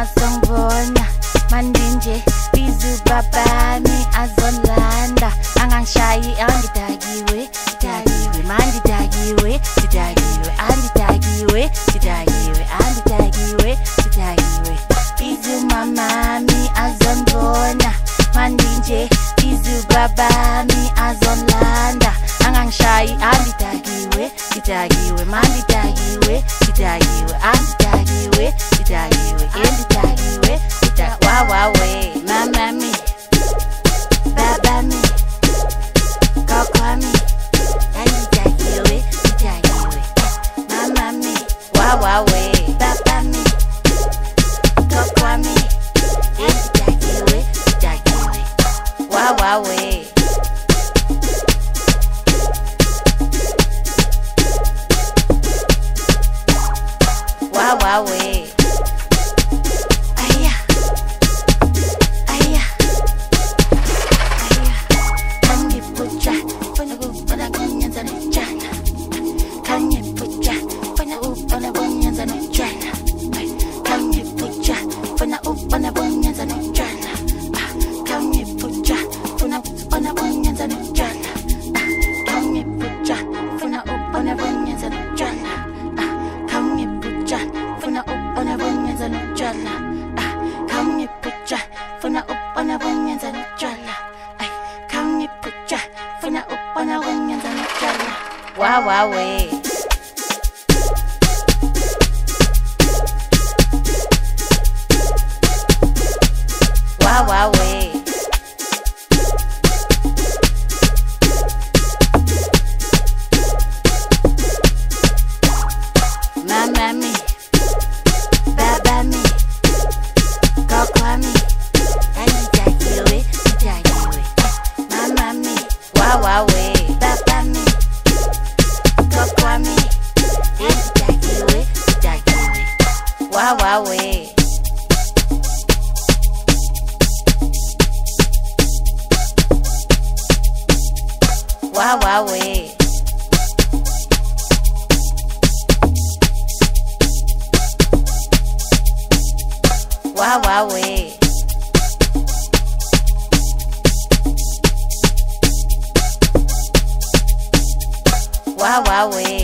asongibona mandinje bizu babami azolanda angangishayi angidakiwe dakiwe mandidakiwe didakiwe andidakiwe didakiwe andidakiwe didakiwe bizu mamami azongibona mandinje bizu babami azolanda angangishayi andidakiwe didakiwe mandidakiwe didakiwe andidakiwe didakiwe endidakiwe wawawe mamami babami kokwami andidakiwe didakiwe mamami wawawe babami kokwami andidakiwe didakiwe wawawe wawawe aya aya aya kangipuja funa kunyenza nijana kangipuja funa kunyenza nijana kangipuja funa kunyenza nijana kangipuja funa kunyenza nijana kangipuja funa kunyenza nijana kangipuja funa kunyenza nijana kangipuja funa kunyenza nijana kangipuja funa kunyenza nijana wawawe wawawe mamami babami kokwami andidakiwe didakiwe mamami wawawe babami kokwami andidakiwe didakiwe wawawe wawawe wawawe wawawe